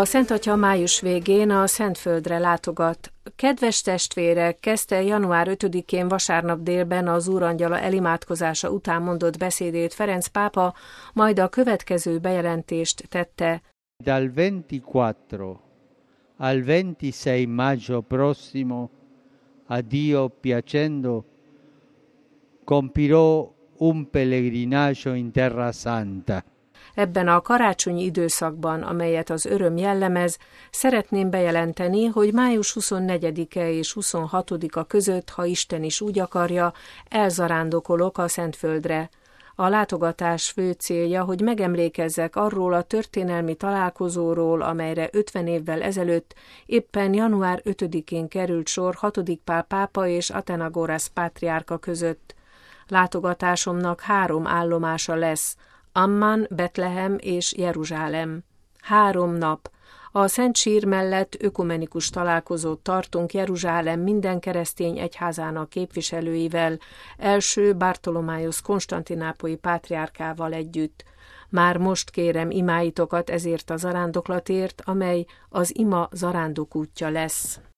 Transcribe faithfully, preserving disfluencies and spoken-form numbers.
A Szent Atya május végén a Szentföldre látogat. Kedves testvérek, kezdte január ötödikén vasárnap délben az Úrangyala elimádkozása után mondott beszédét Ferenc pápa, majd a következő bejelentést tette. Dal ventiquattro al ventisei maggio prossimo, a Dio piacendo, compirò un pellegrinaggio in Terra Santa. Ebben a karácsonyi időszakban, amelyet az öröm jellemez, szeretném bejelenteni, hogy május huszonnegyedike és huszonhatodika között, ha Isten is úgy akarja, elzarándokolok a Szentföldre. A látogatás fő célja, hogy megemlékezzek arról a történelmi találkozóról, amelyre ötven évvel ezelőtt éppen január ötödikén került sor hatodik Pál pápa és Athenagoras pátriárka között. Látogatásomnak három állomása lesz, Amman, Betlehem és Jeruzsálem. Három nap. A Szent Sír mellett ökumenikus találkozót tartunk Jeruzsálem minden keresztény egyházának képviselőivel, első Bartolomájosz konstantinápolyi pátriárkával együtt. Már most kérem imáitokat ezért a zarándoklatért, amely az ima zarándokútja lesz.